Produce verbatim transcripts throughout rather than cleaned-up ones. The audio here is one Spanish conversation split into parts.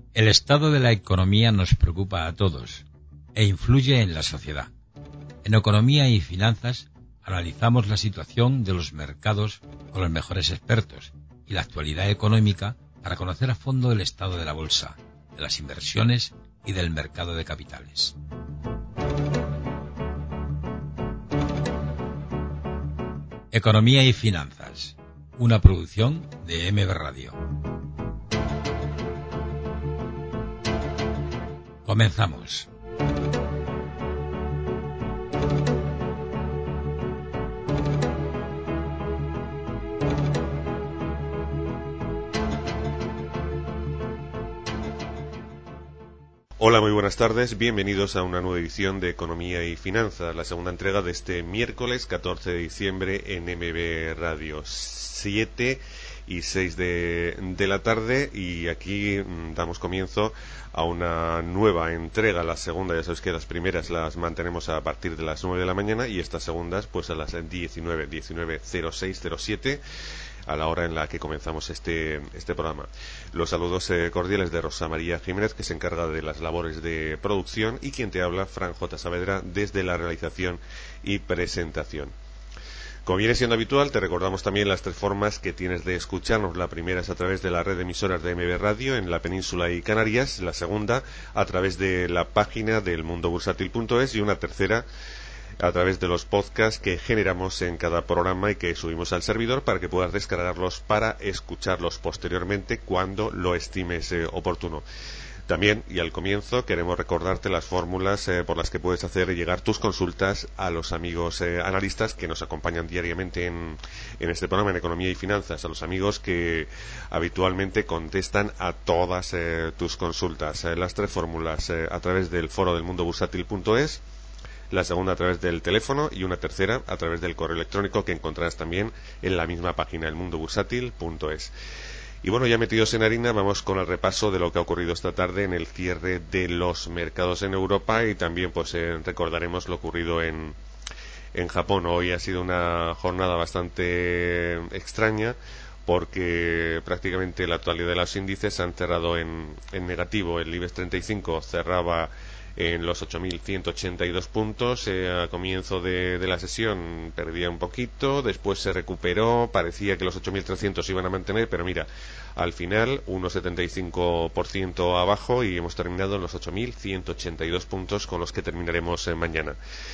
El estado de la economía nos preocupa a todos e influye en la sociedad. En Economía y Finanzas analizamos la situación de los mercados con los mejores expertos y la actualidad económica para conocer a fondo el estado de la bolsa, de las inversiones y del mercado de capitales. Economía y Finanzas, una producción de M B Radio. Comenzamos. Hola, muy buenas tardes, bienvenidos a una nueva edición de Economía y Finanzas, la segunda entrega de este miércoles catorce de diciembre en M B Radio, siete y seis de, de la tarde, y aquí mmm, damos comienzo a una nueva entrega, la segunda. Ya sabéis que las primeras las mantenemos a partir de las nueve de la mañana y estas segundas pues a las diecinueve, diecinueve cero seis cero siete, a la hora en la que comenzamos este, este programa. Los saludos eh, cordiales de Rosa María Jiménez, que se encarga de las labores de producción, y quien te habla, Fran J. Saavedra, desde la realización y presentación. Como viene siendo habitual, te recordamos también las tres formas que tienes de escucharnos. La primera es a través de la red de emisoras de M B Radio en la península y Canarias, la segunda a través de la página del mundo bursátil punto es y una tercera a través de los podcasts que generamos en cada programa y que subimos al servidor para que puedas descargarlos para escucharlos posteriormente cuando lo estimes eh, oportuno. También, y al comienzo, queremos recordarte las fórmulas eh, por las que puedes hacer llegar tus consultas a los amigos eh, analistas que nos acompañan diariamente en, en este programa, en Economía y Finanzas, a los amigos que habitualmente contestan a todas eh, tus consultas. Eh, las tres fórmulas eh, a través del foro del mundo bursátil punto es, la segunda a través del teléfono y una tercera a través del correo electrónico, que encontrarás también en la misma página, el mundo bursátil punto es. Y bueno, ya metidos en harina, vamos con el repaso de lo que ha ocurrido esta tarde en el cierre de los mercados en Europa, y también pues eh, recordaremos lo ocurrido en, en Japón. Hoy ha sido una jornada bastante extraña, porque prácticamente la actualidad de los índices han cerrado en, en negativo. El IBEX treinta y cinco cerraba en los ocho mil ciento ochenta y dos puntos. Eh, a comienzo de, de la sesión perdía un poquito, después se recuperó, parecía que los ocho mil trescientos se iban a mantener, pero mira, al final un uno coma setenta y cinco por ciento abajo, y hemos terminado en los ocho mil ciento ochenta y dos puntos, con los que terminaremos eh, mañana.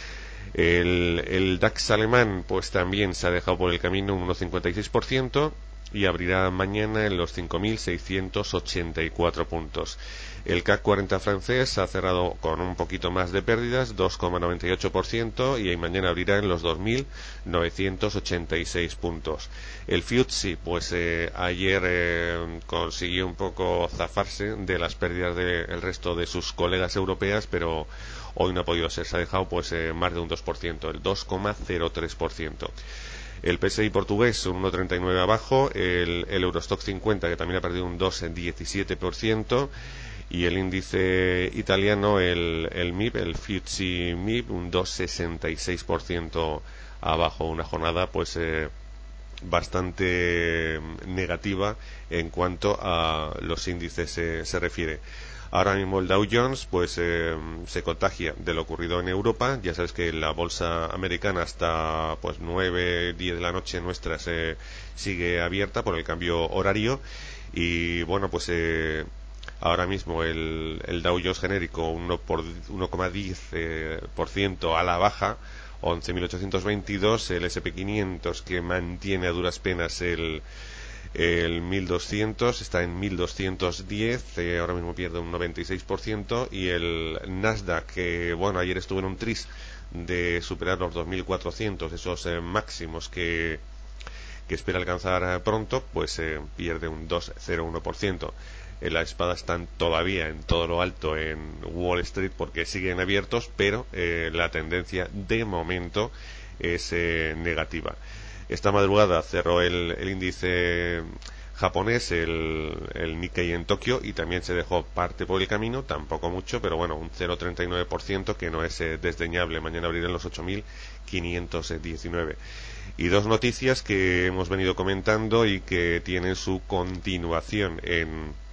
El, el DAX alemán pues también se ha dejado por el camino un uno coma cincuenta y seis por ciento y abrirá mañana en los cinco mil seiscientos ochenta y cuatro puntos. El C A C cuarenta francés ha cerrado con un poquito más de pérdidas, dos coma noventa y ocho por ciento, y mañana abrirá en los dos mil novecientos ochenta y seis puntos. El F T S E, pues eh, ayer eh, consiguió un poco zafarse de las pérdidas del resto de sus colegas europeas, pero hoy no ha podido ser, se ha dejado pues eh, más de un dos por ciento, el dos coma cero tres por ciento. El P S I portugués un uno coma treinta y nueve abajo, el, el Eurostock cincuenta, que también ha perdido un dos coma diecisiete por ciento, y el índice italiano, el, el M I B, el F T S E M I B, un dos coma sesenta y seis por ciento abajo. Una jornada pues eh, bastante negativa en cuanto a los índices eh, se refiere. Ahora mismo el Dow Jones pues eh, se contagia de lo ocurrido en Europa. Ya sabes que la bolsa americana hasta pues nueve, diez de la noche nuestra se sigue abierta por el cambio horario, y bueno pues eh, ahora mismo el, el Dow Jones genérico uno coma diez por ciento eh, a la baja, once mil ochocientos veintidós. El ese and pe quinientos, que mantiene a duras penas el el mil doscientos, está en mil doscientos diez, eh, ahora mismo pierde un noventa y seis por ciento, y el Nasdaq, que bueno, ayer estuvo en un tris de superar los dos mil cuatrocientos, esos eh, máximos que que espera alcanzar eh, pronto, pues eh, pierde un dos coma cero uno por ciento. Eh, las espadas están todavía en todo lo alto en Wall Street porque siguen abiertos, pero eh, la tendencia de momento es eh, negativa. Esta madrugada cerró el, el índice japonés, el, el Nikkei en Tokio, y también se dejó parte por el camino, tampoco mucho, pero bueno, un cero coma treinta y nueve por ciento, que no es eh, desdeñable. Mañana abrirán los ocho mil quinientos diecinueve. Y dos noticias que hemos venido comentando y que tienen su continuación en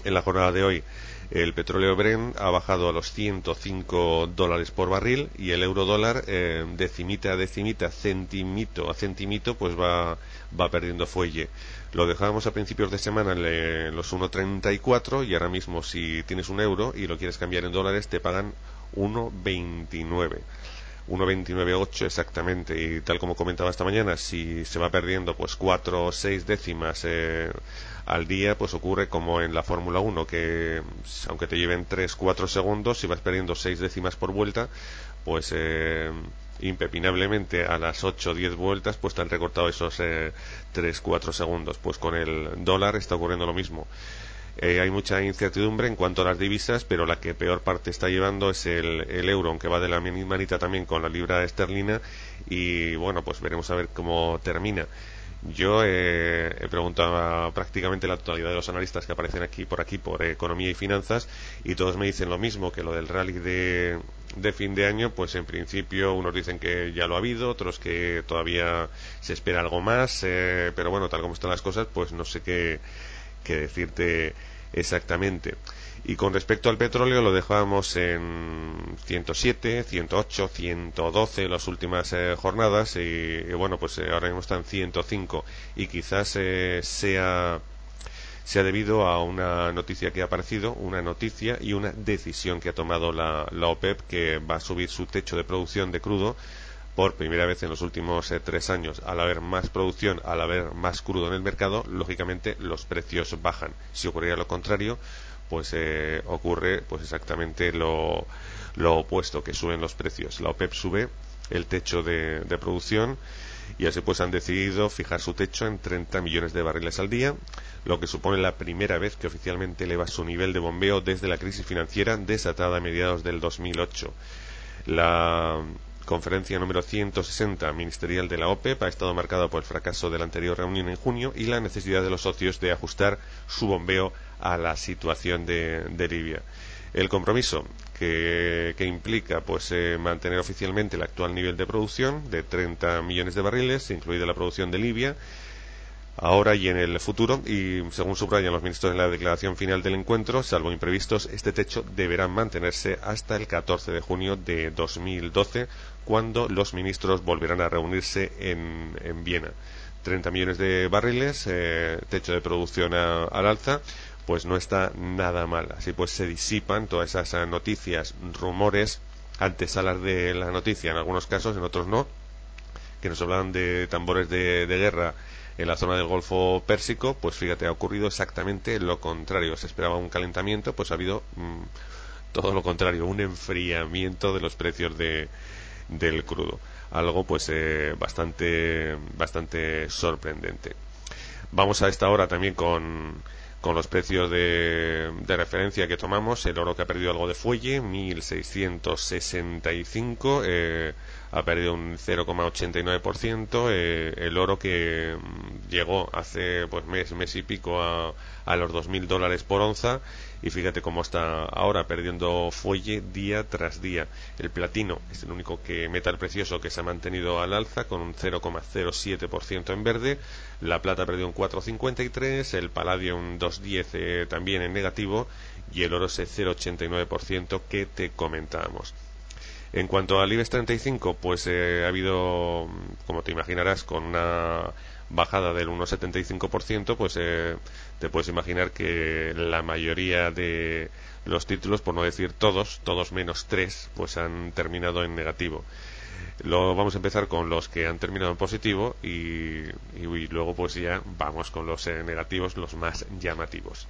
En la jornada de hoy, el petróleo Brent ha bajado a los ciento cinco dólares por barril y el euro dólar, eh, decimita a decimita, centimito a centimito, pues va, va perdiendo fuelle. Lo dejábamos a principios de semana en los uno treinta y cuatro y ahora mismo, si tienes un euro y lo quieres cambiar en dólares, te pagan uno veintinueve. uno veintinueve ocho exactamente, y tal como comentaba esta mañana, si se va perdiendo pues cuatro o seis décimas eh, al día, pues ocurre como en la Fórmula uno, que aunque te lleven tres cuatro segundos, si vas perdiendo seis décimas por vuelta, pues eh, impepinablemente a las ocho o diez vueltas pues te han recortado esos eh, tres cuatro segundos. Pues con el dólar está ocurriendo lo mismo. Eh, hay mucha incertidumbre en cuanto a las divisas, pero la que peor parte está llevando es el, el euro, aunque va de la misma manita también con la libra esterlina, y bueno, pues veremos a ver cómo termina. Yo eh, he preguntado a prácticamente la totalidad de los analistas que aparecen aquí por aquí por economía y finanzas, y todos me dicen lo mismo, que lo del rally de, de fin de año, pues en principio unos dicen que ya lo ha habido, otros que todavía se espera algo más, eh, pero bueno, tal como están las cosas, pues no sé qué que decirte exactamente. Y con respecto al petróleo lo dejábamos en ciento siete, ciento ocho, ciento doce las últimas eh, jornadas y, y bueno, pues eh, ahora mismo está en ciento cinco y quizás eh, sea sea debido a una noticia que ha aparecido, una noticia y una decisión que ha tomado la, la OPEP, que va a subir su techo de producción de crudo por primera vez en los últimos eh, tres años. Al haber más producción, al haber más crudo en el mercado, lógicamente los precios bajan. Si ocurriera lo contrario, pues eh, ocurre pues exactamente lo, lo opuesto, que suben los precios. La OPEP sube el techo de, de producción y así pues han decidido fijar su techo en treinta millones de barriles al día, lo que supone la primera vez que oficialmente eleva su nivel de bombeo desde la crisis financiera desatada a mediados del dos mil ocho. La conferencia número ciento sesenta ministerial de la OPEP ha estado marcada por el fracaso de la anterior reunión en junio y la necesidad de los socios de ajustar su bombeo a la situación de, de Libia. El compromiso que, que implica pues eh, mantener oficialmente el actual nivel de producción de treinta millones de barriles, incluida la producción de Libia, ahora y en el futuro, y según subrayan los ministros en la declaración final del encuentro, salvo imprevistos, este techo deberá mantenerse hasta el catorce de junio de dos mil doce, cuando los ministros volverán a reunirse en, en Viena. treinta millones de barriles, eh, techo de producción a, al alza, pues no está nada mal. Así pues se disipan todas esas noticias, rumores, antesalas de la noticia en algunos casos, en otros no, que nos hablan de tambores de, de guerra en la zona del Golfo Pérsico. Pues fíjate, ha ocurrido exactamente lo contrario. Se esperaba un calentamiento, pues ha habido mmm, todo lo contrario, un enfriamiento de los precios de, del crudo. Algo pues eh, bastante, bastante sorprendente. Vamos a esta hora también con, con los precios de, de referencia que tomamos. El oro, que ha perdido algo de fuelle, mil seiscientos sesenta y cinco, eh, ha perdido un cero coma ochenta y nueve por ciento. Eh, el oro, que mm, llegó hace pues mes, mes y pico a, a los dos mil dólares por onza, y fíjate cómo está ahora, perdiendo fuelle día tras día. El platino es el único que metal precioso que se ha mantenido al alza con un cero coma cero siete por ciento en verde. La plata ha perdido un cuatro coma cincuenta y tres, el paladio un dos coma diez eh, también en negativo, y el oro ese cero coma ochenta y nueve por ciento que te comentábamos. En cuanto al IBEX treinta y cinco, pues eh, ha habido, como te imaginarás, con una bajada del uno coma setenta y cinco por ciento, pues eh, te puedes imaginar que la mayoría de los títulos, por no decir todos, todos menos tres, pues han terminado en negativo. Lo vamos a empezar con los que han terminado en positivo y, y, y luego pues ya vamos con los eh, negativos, los más llamativos.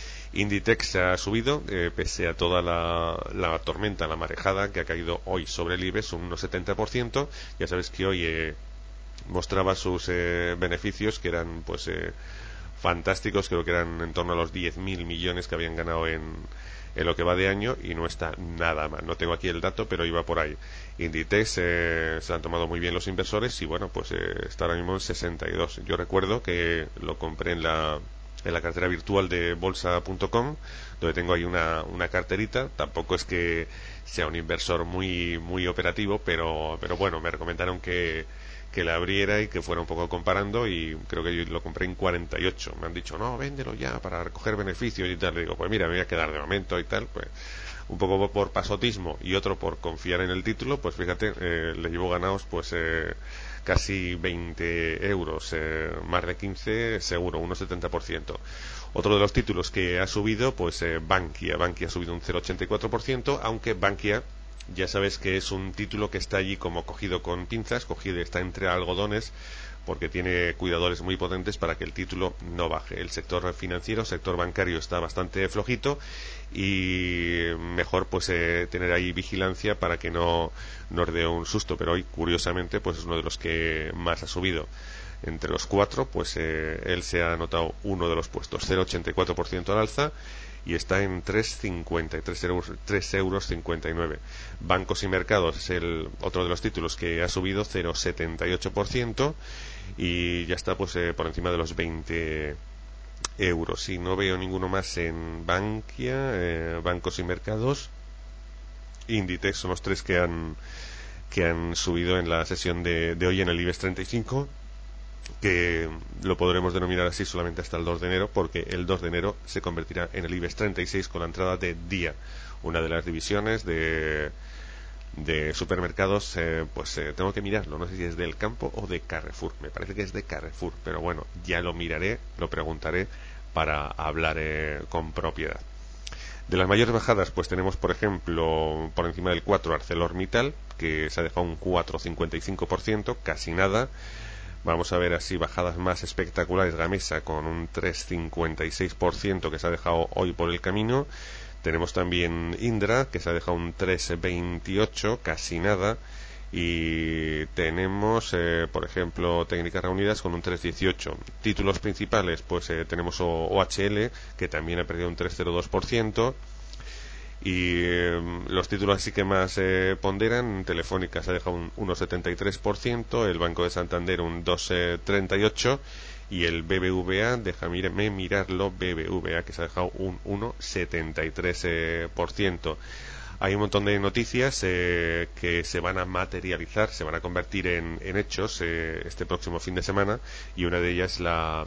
Inditex ha subido, eh, pese a toda la, la tormenta, la marejada que ha caído hoy sobre el IBEX, un uno coma setenta por ciento. Ya sabes que hoy eh, mostraba sus eh, beneficios, que eran pues eh, fantásticos. Creo que eran en torno a los diez mil millones que habían ganado en, en lo que va de año, y no está nada mal. No tengo aquí el dato, pero iba por ahí. Inditex eh, se han tomado muy bien los inversores y bueno, pues eh, está ahora mismo en sesenta y dos. Yo recuerdo que lo compré en la en la cartera virtual de bolsa punto com, donde tengo ahí una, una carterita. Tampoco es que sea un inversor muy muy operativo, pero pero bueno, me recomendaron que, que la abriera y que fuera un poco comparando, y creo que yo lo compré en cuarenta y ocho. Me han dicho, no, véndelo ya para recoger beneficios y tal. Le digo, pues mira, me voy a quedar de momento y tal, pues un poco por pasotismo y otro por confiar en el título, pues fíjate, eh, le llevo ganados pues eh, casi veinte euros, eh, más de quince seguro, un setenta por ciento. Otro de los títulos que ha subido, pues eh, Bankia. Bankia ha subido un cero coma ochenta y cuatro por ciento, aunque Bankia, ya sabes que es un título que está allí como cogido con pinzas, cogido, está entre algodones, porque tiene cuidadores muy potentes para que el título no baje. El sector financiero, sector bancario está bastante flojito y mejor pues eh, tener ahí vigilancia para que no nos dé un susto, pero hoy curiosamente pues es uno de los que más ha subido. Entre los cuatro pues eh, él se ha anotado uno de los puestos, cero coma ochenta y cuatro por ciento al alza, y está en tres cincuenta y tres euros, tres euros cincuenta y nueve. Bancos y Mercados es el otro de los títulos que ha subido cero coma setenta y ocho por ciento y ya está pues eh, por encima de los veinte euros. Y no veo ninguno más en Bankia, eh, Bancos y Mercados, Inditex son los tres que han que han subido en la sesión de, de hoy en el IBEX treinta y cinco, que lo podremos denominar así solamente hasta el dos de enero, porque el dos de enero se convertirá en el IBEX treinta y seis con la entrada de Día, una de las divisiones de, de supermercados, eh, pues eh, tengo que mirarlo, no sé si es del Campo o de Carrefour, me parece que es de Carrefour, pero bueno, ya lo miraré, lo preguntaré para hablar eh, con propiedad. De las mayores bajadas, pues tenemos, por ejemplo, por encima del cuatro ArcelorMittal, que se ha dejado un cuatro coma cincuenta y cinco por ciento, casi nada. Vamos a ver así bajadas más espectaculares. Gamesa con un tres coma cincuenta y seis por ciento que se ha dejado hoy por el camino. Tenemos también Indra, que se ha dejado un tres coma veintiocho, casi nada. Y tenemos, eh, por ejemplo, Técnicas Reunidas con un tres coma dieciocho. Títulos principales, pues eh, tenemos O H L, que también ha perdido un tres coma cero dos por ciento. Y eh, los títulos así que más eh, ponderan, Telefónica se ha dejado un uno coma setenta y tres por ciento, el Banco de Santander un dos coma treinta y ocho por ciento y el B B V A, déjame mirarlo, B B V A que se ha dejado un uno coma setenta y tres por ciento. Hay un montón de noticias eh, que se van a materializar, se van a convertir en, en hechos eh, este próximo fin de semana, y una de ellas la...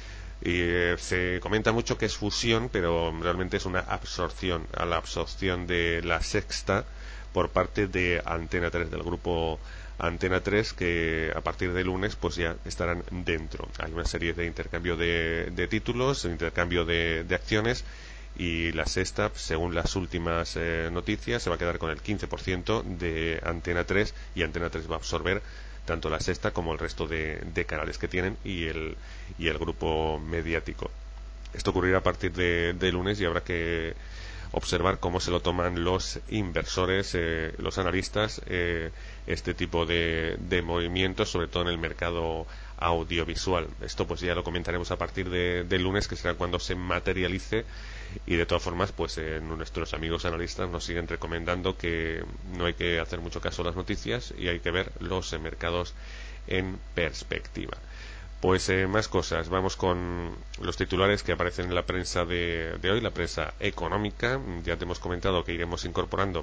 Eh, se comenta mucho que es fusión, pero realmente es una absorción, a la absorción de La Sexta por parte de Antena tres, del grupo Antena tres, que a partir de lunes pues ya estarán dentro. Hay una serie de intercambio de, de títulos, intercambio de, de acciones, y La Sexta, según las últimas eh, noticias, se va a quedar con el quince por ciento de Antena tres, y Antena tres va a absorber tanto La Sexta como el resto de, de canales que tienen y el, y el grupo mediático. Esto ocurrirá a partir de, de lunes, y habrá que observar cómo se lo toman los inversores, eh, los analistas, eh, este tipo de, de movimientos, sobre todo en el mercado audiovisual. Esto pues ya lo comentaremos a partir de, de lunes, que será cuando se materialice, y de todas formas pues eh, nuestros amigos analistas nos siguen recomendando que no hay que hacer mucho caso a las noticias y hay que ver los eh, mercados en perspectiva. Pues eh, más cosas, vamos con los titulares que aparecen en la prensa de, de hoy, la prensa económica. Ya te hemos comentado que iremos incorporando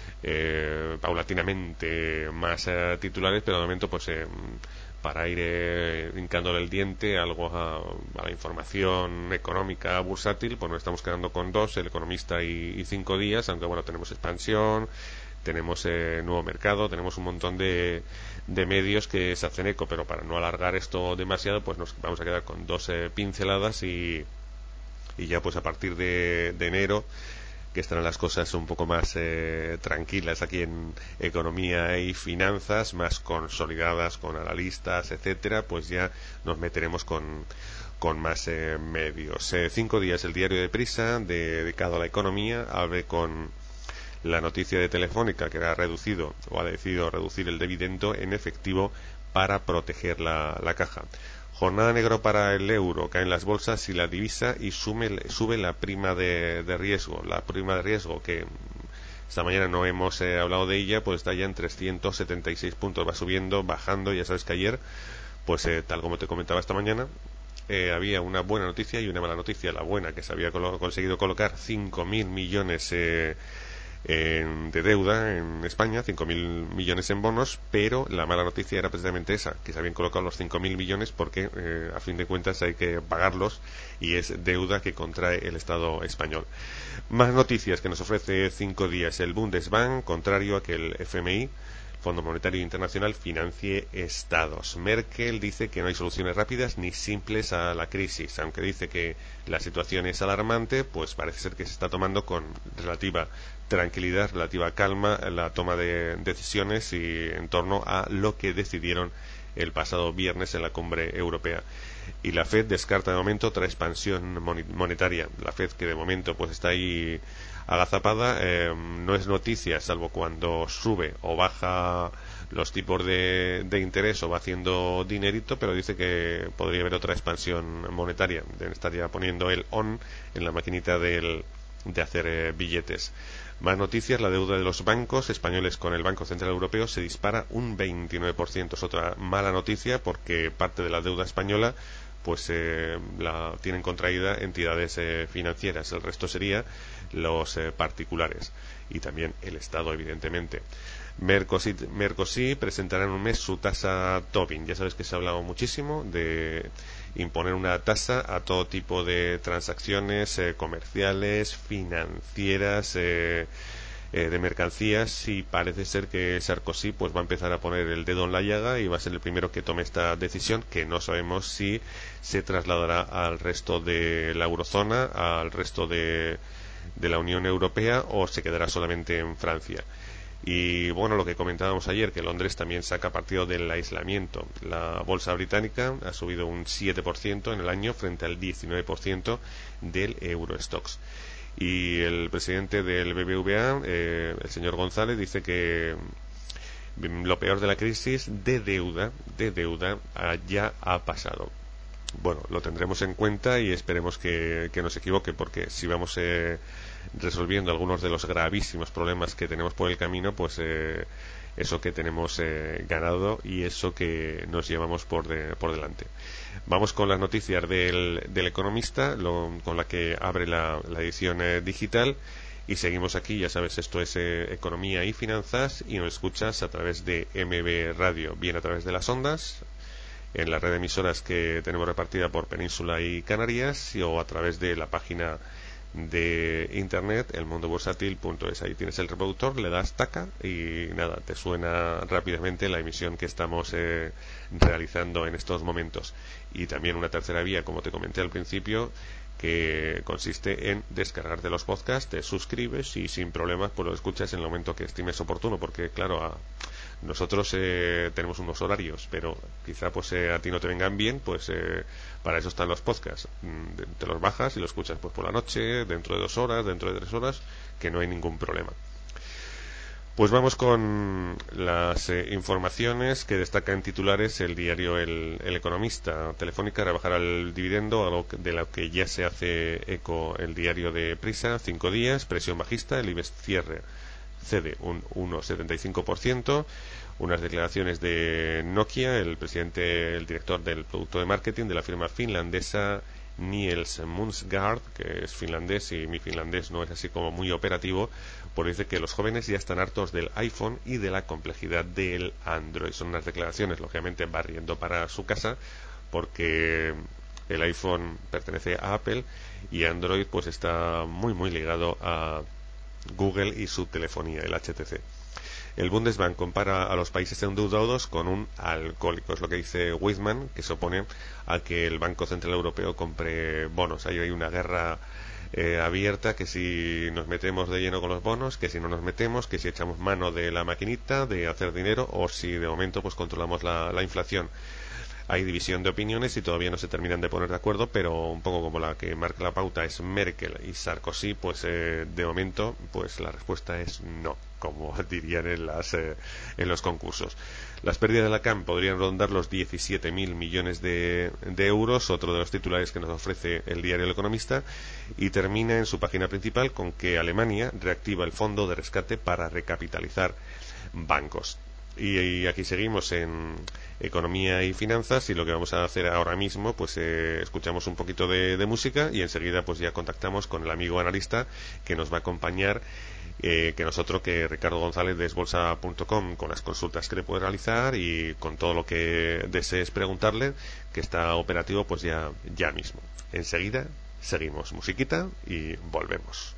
eh, paulatinamente más eh, titulares, pero de momento pues eh, para ir eh, hincándole el diente algo a, a la información económica bursátil, pues nos estamos quedando con dos, El Economista y, y Cinco Días, aunque bueno, tenemos expansión, tenemos eh, nuevo mercado, tenemos un montón de, de medios que se hacen eco, pero para no alargar esto demasiado, pues nos vamos a quedar con dos eh, pinceladas, y, y ya pues a partir de, de enero, que estarán las cosas un poco más eh, tranquilas aquí en economía y finanzas, más consolidadas con analistas, etcétera, pues ya nos meteremos con con más eh, medios. Eh, cinco días, el diario de Prisa, de, dedicado a la economía, abre con la noticia de Telefónica, que ha reducido o ha decidido reducir el dividendo en efectivo para proteger la, la caja. Jornada negra para el euro, caen las bolsas y la divisa, y sume, sube la prima de, de riesgo. La prima de riesgo, que esta mañana no hemos eh, hablado de ella, pues está ya en trescientos setenta y seis puntos, va subiendo, bajando. Ya sabes que ayer, pues eh, tal como te comentaba esta mañana, eh, había una buena noticia y una mala noticia. La buena, que se había colo- conseguido colocar cinco mil millones eh, en, de deuda en España, cinco mil millones en bonos, pero la mala noticia era precisamente esa, que se habían colocado los cinco mil millones porque eh, a fin de cuentas hay que pagarlos y es deuda que contrae el Estado español. Más noticias que nos ofrece cinco días el Bundesbank, contrario a que el F M I, Fondo Monetario Internacional, financie estados. Merkel dice que no hay soluciones rápidas ni simples a la crisis. Aunque dice que la situación es alarmante, pues parece ser que se está tomando con relativa tranquilidad, relativa calma la toma de decisiones y en torno a lo que decidieron el pasado viernes en la cumbre europea. Y la Fed descarta de momento otra expansión monetaria. La Fed, que de momento pues está ahí agazapada, eh, no es noticia salvo cuando sube o baja los tipos de, de interés o va haciendo dinerito, pero dice que podría haber otra expansión monetaria. Estaría poniendo el on en la maquinita del, de hacer eh, billetes. Más noticias: la deuda de los bancos españoles con el Banco Central Europeo se dispara un veintinueve por ciento. Es otra mala noticia porque parte de la deuda española pues eh, la tienen contraída entidades eh, financieras. El resto sería los eh, particulares y también el Estado, evidentemente. Mercosur, Mercosur presentará en un mes su tasa Tobin. Ya sabes que se ha hablado muchísimo de imponer una tasa a todo tipo de transacciones eh, comerciales, financieras, eh, eh, de mercancías, y parece ser que Sarkozy pues va a empezar a poner el dedo en la llaga y va a ser el primero que tome esta decisión, que no sabemos si se trasladará al resto de la eurozona, al resto de, de la Unión Europea, o se quedará solamente en Francia. Y bueno, lo que comentábamos ayer, que Londres también saca partido del aislamiento. La bolsa británica ha subido un siete por ciento en el año frente al diecinueve por ciento del Eurostoxx. Y el presidente del B B V A, eh, el señor González, dice que lo peor de la crisis de deuda, de deuda ya ha pasado. Bueno, lo tendremos en cuenta y esperemos que, que no se equivoque, porque si vamos eh, resolviendo algunos de los gravísimos problemas que tenemos por el camino, pues eh, eso que tenemos eh, ganado y eso que nos llevamos por, de, por delante. Vamos con las noticias del, del Economista, lo, con la que abre la, la edición eh, digital, y seguimos aquí. Ya sabes, esto es eh, Economía y Finanzas, y nos escuchas a través de M B Radio, bien a través de las ondas, en la red de emisoras que tenemos repartida por Península y Canarias, y, o a través de la página de internet elmundobursátil punto es. Ahí tienes el reproductor, le das taca y nada, te suena rápidamente la emisión que estamos eh, realizando en estos momentos. Y también una tercera vía, como te comenté al principio, que consiste en descargarte los podcasts, te suscribes y sin problemas pues lo escuchas en el momento que estimes oportuno, porque claro, a nosotros eh, tenemos unos horarios, pero quizá pues eh, a ti no te vengan bien, pues eh, para eso están los podcasts. Mm, te los bajas y los escuchas pues por la noche, dentro de dos horas, dentro de tres horas, que no hay ningún problema. Pues vamos con las eh, informaciones que destaca en titulares el diario El, el Economista. Telefónica rebajará el dividendo, algo de lo que ya se hace eco el diario de Prisa. Cinco días, presión bajista, el IBEX cierre cede un uno coma setenta y cinco por ciento. Unas declaraciones de Nokia, el presidente, el director del producto de marketing de la firma finlandesa Niels Mundsgaard, que es finlandés y mi finlandés no es así como muy operativo, pues dice que los jóvenes ya están hartos del iPhone y de la complejidad del Android. Son unas declaraciones, lógicamente, barriendo para su casa, porque el iPhone pertenece a Apple y Android pues está muy muy ligado a Google y su telefonía, el H T C. El Bundesbank compara a los países endeudados con un alcohólico, es lo que dice Wittmann, que se opone a que el Banco Central Europeo compre bonos. Ahí hay una guerra eh, abierta, que si nos metemos de lleno con los bonos, que si no nos metemos, que si echamos mano de la maquinita de hacer dinero, o si de momento pues controlamos la, la inflación. Hay división de opiniones y todavía no se terminan de poner de acuerdo, pero un poco como la que marca la pauta es Merkel y Sarkozy, pues eh, de momento pues la respuesta es no, como dirían en, las, eh, en los concursos. Las pérdidas de la C A M podrían rondar los diecisiete mil millones de, de euros, otro de los titulares que nos ofrece el diario El Economista, y termina en su página principal con que Alemania reactiva el fondo de rescate para recapitalizar bancos. Y, y aquí seguimos en Economía y Finanzas, y lo que vamos a hacer ahora mismo, pues eh, escuchamos un poquito de, de música y enseguida pues ya contactamos con el amigo analista que nos va a acompañar, eh, que nosotros, que Ricardo González de esbolsa punto com, con las consultas que le puede realizar y con todo lo que desees preguntarle, que está operativo pues ya, ya mismo. Enseguida seguimos musiquita y volvemos.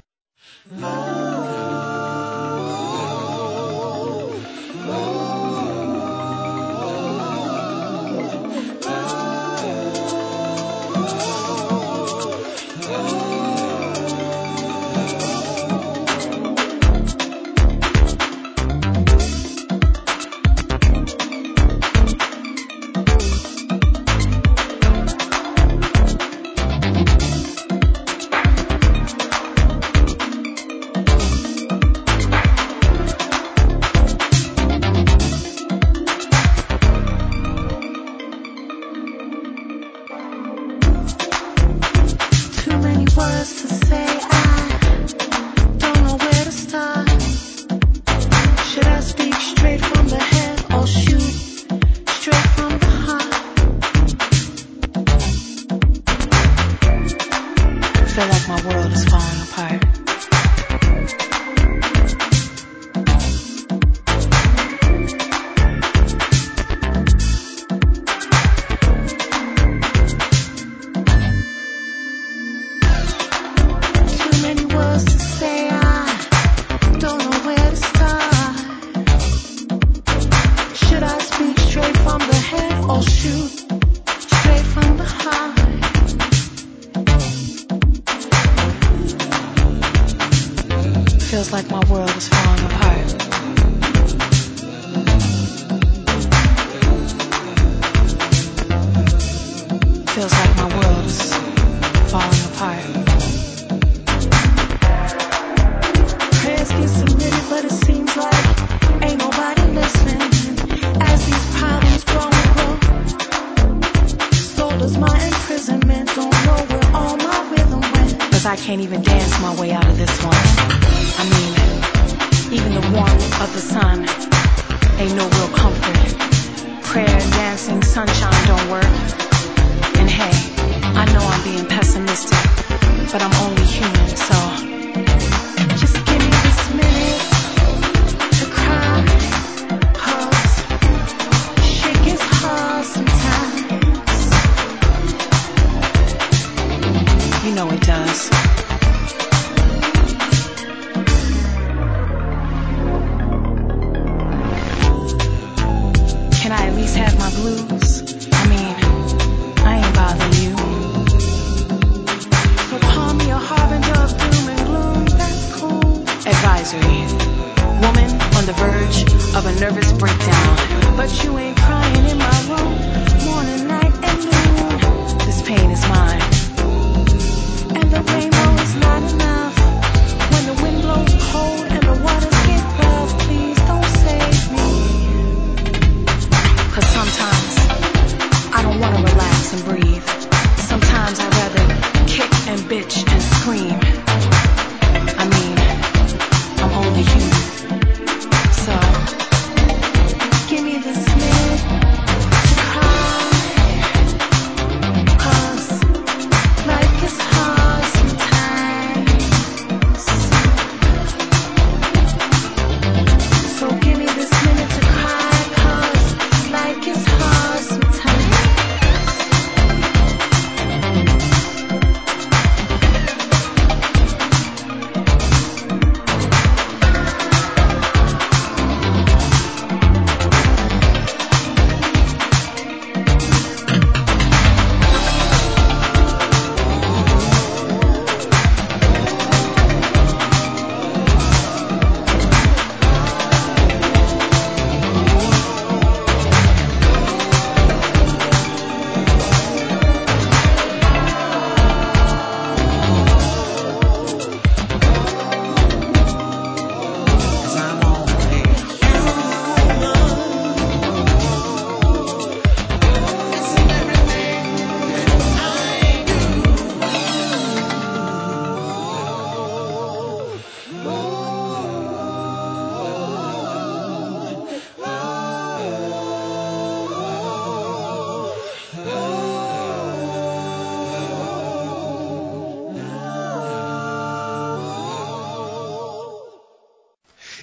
Give me this minute.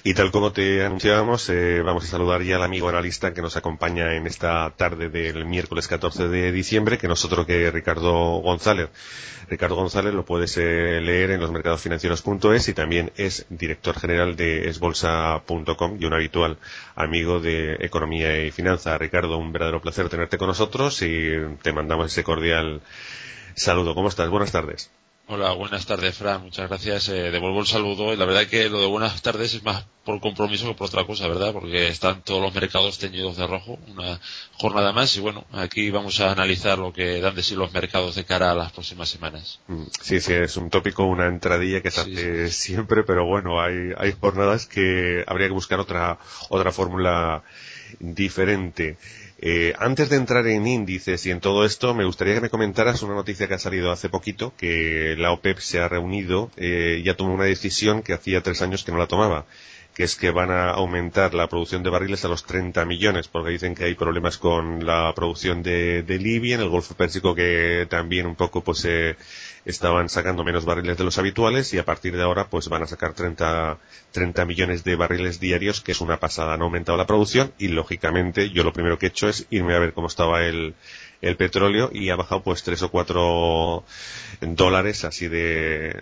Y tal como te anunciábamos, eh, vamos a saludar ya al amigo analista que nos acompaña en esta tarde del miércoles catorce de diciembre, que no es otro que Ricardo González. Ricardo González lo puedes eh, leer en losmercadosfinancieros punto es y también es director general de esbolsa punto com y un habitual amigo de economía y finanza. Ricardo, un verdadero placer tenerte con nosotros y te mandamos ese cordial saludo. ¿Cómo estás? Buenas tardes. Hola, buenas tardes, Fran. Muchas gracias. Eh, devuelvo el saludo. Y la verdad que lo de buenas tardes es más por compromiso que por otra cosa, ¿verdad? Porque están todos los mercados teñidos de rojo. Una jornada más. Y bueno, aquí vamos a analizar lo que dan de sí los mercados de cara a las próximas semanas. Sí, sí, es un tópico, una entradilla que se hace sí, sí. siempre, pero bueno, hay, hay jornadas que habría que buscar otra, otra fórmula diferente. Eh, antes de entrar en índices y en todo esto, me gustaría que me comentaras una noticia que ha salido hace poquito, que la OPEP se ha reunido eh, y ha tomado una decisión que hacía tres años que no la tomaba, que es que van a aumentar la producción de barriles a los treinta millones, porque dicen que hay problemas con la producción de, de Libia, en el Golfo Pérsico, que también un poco pues eh, estaban sacando menos barriles de los habituales, y a partir de ahora pues van a sacar treinta millones de barriles diarios, que es una pasada. Han aumentado la producción y lógicamente yo lo primero que he hecho es irme a ver cómo estaba el, el petróleo, y ha bajado pues tres o cuatro dólares así de...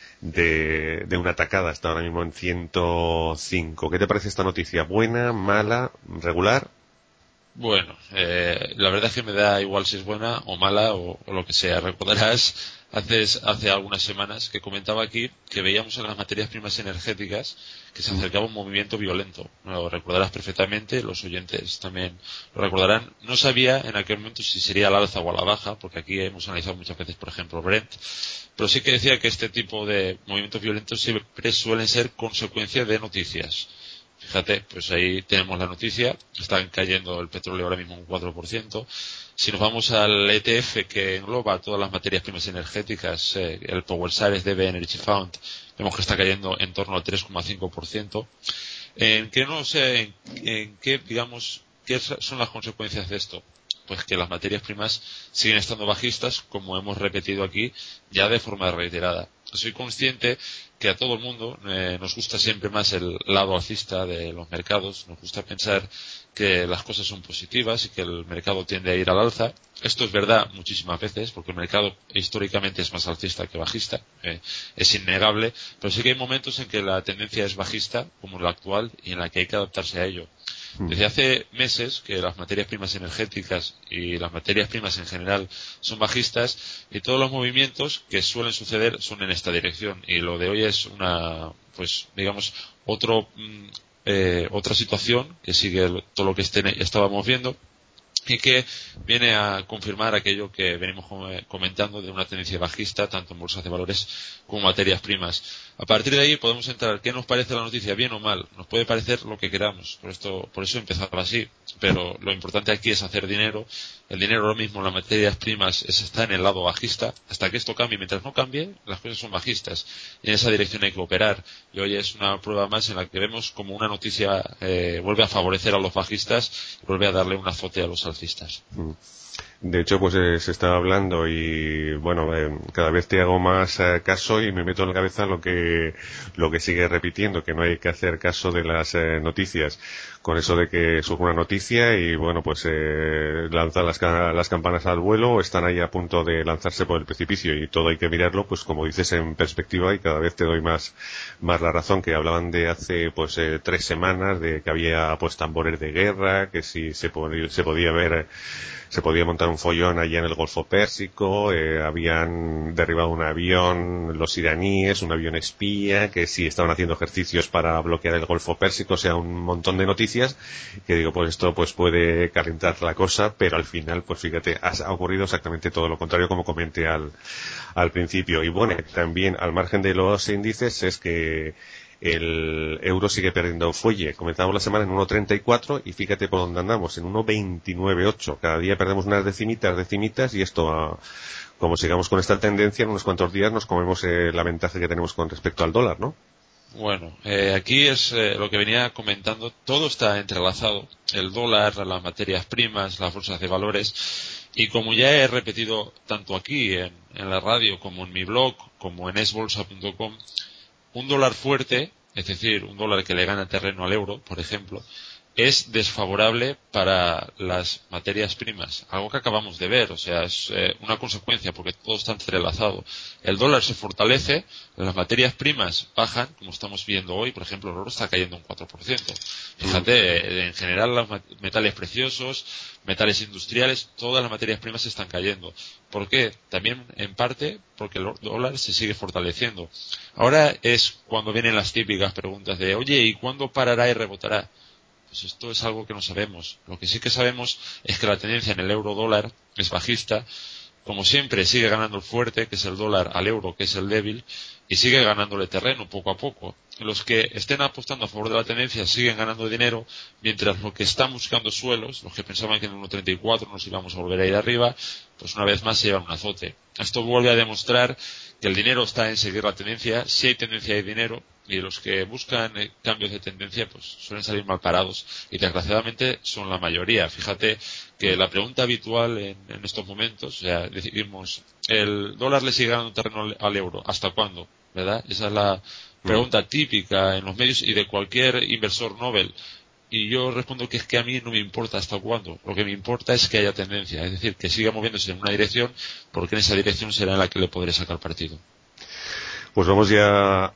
De, de una tacada, está ahora mismo en ciento cinco. ¿Qué te parece esta noticia? ¿Buena, mala, regular? Bueno, eh, la verdad es que me da igual si es buena o mala o, o lo que sea. Recordarás hace, hace algunas semanas que comentaba aquí que veíamos en las materias primas energéticas que se acercaba un movimiento violento. Lo recordarás perfectamente, los oyentes también lo recordarán. No sabía en aquel momento si sería al alza o a la baja, porque aquí hemos analizado muchas veces, por ejemplo, Brent, pero sí que decía que este tipo de movimientos violentos siempre suelen ser consecuencia de noticias. Fíjate, pues ahí tenemos la noticia, están cayendo el petróleo ahora mismo un cuatro por ciento. Si nos vamos al E T F que engloba todas las materias primas energéticas, eh, el Power Sales D B Energy Fund, vemos que está cayendo en torno al tres coma cinco por ciento. En que no sé, en, en qué, digamos, qué son las consecuencias de esto. Pues que las materias primas siguen estando bajistas, como hemos repetido aquí ya de forma reiterada. Soy consciente que a todo el mundo eh, nos gusta siempre más el lado alcista de los mercados, nos gusta pensar que las cosas son positivas y que el mercado tiende a ir al alza. Esto es verdad muchísimas veces, porque el mercado históricamente es más alcista que bajista, eh, es innegable, pero sí que hay momentos en que la tendencia es bajista, como la actual, y en la que hay que adaptarse a ello. Desde hace meses que las materias primas energéticas y las materias primas en general son bajistas, y todos los movimientos que suelen suceder son en esta dirección, y lo de hoy es una, pues digamos, otro, eh, otra situación que sigue todo lo que este, estábamos viendo y que viene a confirmar aquello que venimos comentando de una tendencia bajista tanto en bolsas de valores como materias primas. A partir de ahí podemos entrar. ¿Qué nos parece la noticia? ¿Bien o mal? Nos puede parecer lo que queramos. Por esto, por eso empezaba así. Pero lo importante aquí es hacer dinero. El dinero ahora mismo en las materias primas es, está en el lado bajista. Hasta que esto cambie. Mientras no cambie, las cosas son bajistas. Y en esa dirección hay que operar. Y hoy es una prueba más en la que vemos como una noticia eh, vuelve a favorecer a los bajistas y vuelve a darle un azote a los alcistas. De hecho, pues eh, se está hablando y bueno, eh, cada vez te hago más eh, caso y me meto en la cabeza lo que lo que sigue repitiendo, que no hay que hacer caso de las eh, noticias. Con eso de que surge una noticia y bueno, pues eh, lanzan las, las campanas al vuelo, o están ahí a punto de lanzarse por el precipicio, y todo hay que mirarlo, pues como dices, en perspectiva, y cada vez te doy más más la razón. Que hablaban de hace pues eh, tres semanas de que había pues tambores de guerra, que si se, pod- se podía ver se podía montar un follón allá en el Golfo Pérsico, eh, habían derribado un avión los iraníes, un avión espía, que sí estaban haciendo ejercicios para bloquear el Golfo Pérsico, o sea, un montón de noticias que digo, pues esto pues puede calentar la cosa, pero al final, pues fíjate, ha, ha ocurrido exactamente todo lo contrario, como comenté al, al principio. Y bueno, también al margen de los índices es que el euro sigue perdiendo fuelle. Comenzamos la semana en uno treinta y cuatro y fíjate por dónde andamos, en uno veintinueve ocho. Cada día perdemos unas decimitas, decimitas, y esto, a, como sigamos con esta tendencia, en unos cuantos días nos comemos eh, la ventaja que tenemos con respecto al dólar, ¿no? Bueno, eh, aquí es eh, lo que venía comentando, todo está entrelazado, el dólar, las materias primas, las bolsas de valores, y como ya he repetido tanto aquí en, en la radio como en mi blog, como en esbolsa punto com, un dólar fuerte es decir, un dólar que le gana terreno al euro, por ejemplo, es desfavorable para las materias primas, algo que acabamos de ver, o sea, es eh, una consecuencia porque todo está entrelazado. El dólar se fortalece, las materias primas bajan, como estamos viendo hoy, por ejemplo, el oro está cayendo un cuatro por ciento. Fíjate, en general los metales preciosos, metales industriales, todas las materias primas están cayendo. ¿Por qué? También en parte porque el dólar se sigue fortaleciendo. Ahora es cuando vienen las típicas preguntas de, oye, ¿y cuándo parará y rebotará? Pues esto es algo que no sabemos. Lo que sí que sabemos es que la tendencia en el euro dólar es bajista. Como siempre, sigue ganando el fuerte, que es el dólar, al euro, que es el débil, y sigue ganándole terreno poco a poco. Los que estén apostando a favor de la tendencia siguen ganando dinero, mientras los que están buscando suelos, los que pensaban que en uno treinta y cuatro nos íbamos a volver a ir arriba, pues una vez más se llevan un azote. Esto vuelve a demostrar que el dinero está en seguir la tendencia. Si hay tendencia hay dinero, y los que buscan eh, cambios de tendencia pues suelen salir mal parados, y desgraciadamente son la mayoría. Fíjate que la pregunta habitual en, en estos momentos, o sea, decimos, el dólar le sigue ganando terreno al, al euro, ¿hasta cuándo? ¿Verdad? Esa es la pregunta típica en los medios y de cualquier inversor Nobel. Y yo respondo que es que a mí no me importa hasta cuándo. Lo que me importa es que haya tendencia, es decir, que siga moviéndose en una dirección, porque en esa dirección será en la que le podré sacar partido. Pues vamos ya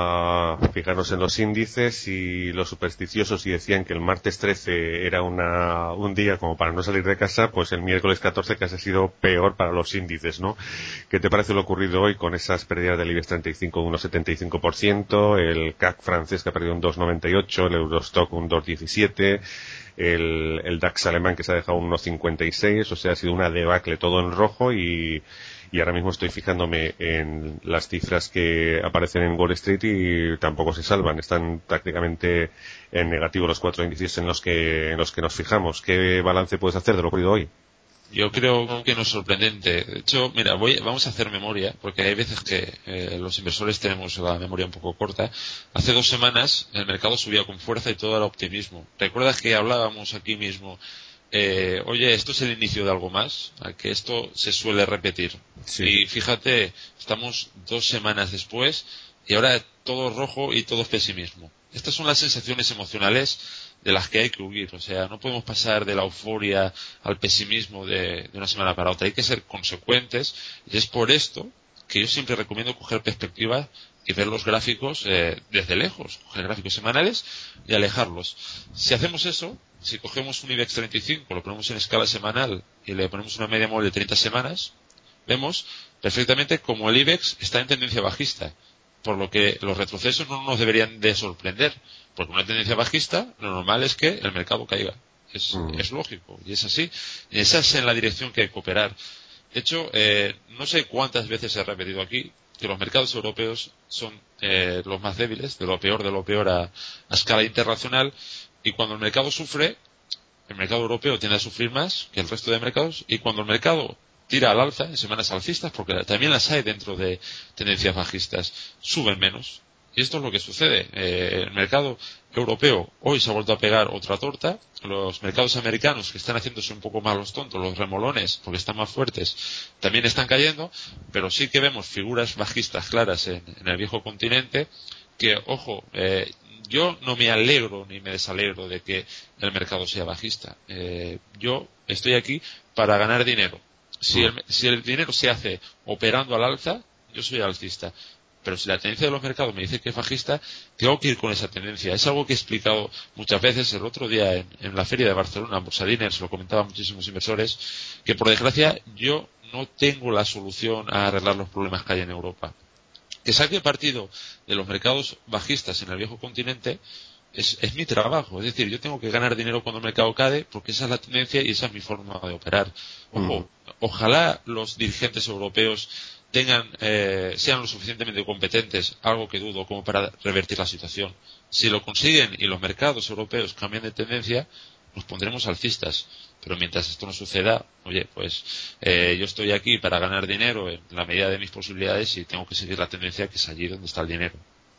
a fijarnos en los índices, y los supersticiosos si decían que el martes trece era una, un día como para no salir de casa, pues el miércoles catorce casi ha sido peor para los índices, ¿no? ¿Qué te parece lo ocurrido hoy con esas pérdidas del IBEX treinta y cinco, un uno coma setenta y cinco por ciento, el C A C francés que ha perdido un dos coma noventa y ocho por ciento, el Eurostock un dos coma diecisiete por ciento, el, el DAX alemán que se ha dejado un uno coma cincuenta y seis por ciento, o sea, ha sido una debacle todo en rojo, y y ahora mismo estoy fijándome en las cifras que aparecen en Wall Street y tampoco se salvan, están prácticamente en negativo los cuatro índices en los que en los que nos fijamos. ¿Qué balance puedes hacer de lo ocurrido hoy? Yo creo que no es sorprendente. De hecho, mira, voy, vamos a hacer memoria, porque hay veces que eh, los inversores tenemos la memoria un poco corta. Hace dos semanas el mercado subía con fuerza y todo era optimismo. ¿Recuerdas que hablábamos aquí mismo? Eh, oye, esto es el inicio de algo más, a que esto se suele repetir. Sí. Y fíjate, estamos dos semanas después y ahora todo rojo y todo pesimismo. Estas son las sensaciones emocionales de las que hay que huir. O sea, no podemos pasar de la euforia al pesimismo de, de una semana para otra. Hay que ser consecuentes, y es por esto que yo siempre recomiendo coger perspectiva y ver los gráficos eh, desde lejos, coger gráficos semanales y alejarlos. Si hacemos eso, si cogemos un IBEX treinta y cinco, lo ponemos en escala semanal y le ponemos una media móvil de treinta semanas, vemos perfectamente como el IBEX está en tendencia bajista, por lo que los retrocesos no nos deberían de sorprender, porque una tendencia bajista, lo normal es que el mercado caiga. Es, mm. es lógico, y es así. Y esa es en la dirección que hay que operar. De hecho, eh, no sé cuántas veces se ha repetido aquí que los mercados europeos son eh, los más débiles, de lo peor de lo peor a, a escala internacional, y cuando el mercado sufre, el mercado europeo tiende a sufrir más que el resto de mercados, y cuando el mercado tira al alza en semanas alcistas, porque también las hay dentro de tendencias bajistas, suben menos. Y esto es lo que sucede. Eh, el mercado europeo hoy se ha vuelto a pegar otra torta. Los mercados americanos, que están haciéndose un poco más los tontos, los remolones, porque están más fuertes, también están cayendo, pero sí que vemos figuras bajistas claras en, en el viejo continente, que, ojo, eh, yo no me alegro ni me desalegro de que el mercado sea bajista. Eh, yo estoy aquí para ganar dinero. Si el, si el dinero se hace operando al alza, yo soy alcista. Pero si la tendencia de los mercados me dice que es bajista, tengo que ir con esa tendencia. Es algo que he explicado muchas veces. El otro día en, en la feria de Barcelona, en Borsa Diners, lo comentaban muchísimos inversores, que por desgracia yo no tengo la solución a arreglar los problemas que hay en Europa. Que saque partido de los mercados bajistas en el viejo continente es, es mi trabajo. Es decir, yo tengo que ganar dinero cuando el mercado cae, porque esa es la tendencia y esa es mi forma de operar. Ojo, mm. ojalá los dirigentes europeos tengan eh, sean lo suficientemente competentes, algo que dudo, como para revertir la situación. Si lo consiguen y los mercados europeos cambian de tendencia, nos pondremos alcistas. Pero mientras esto no suceda, oye, pues eh, yo estoy aquí para ganar dinero en la medida de mis posibilidades y tengo que seguir la tendencia, que es allí donde está el dinero.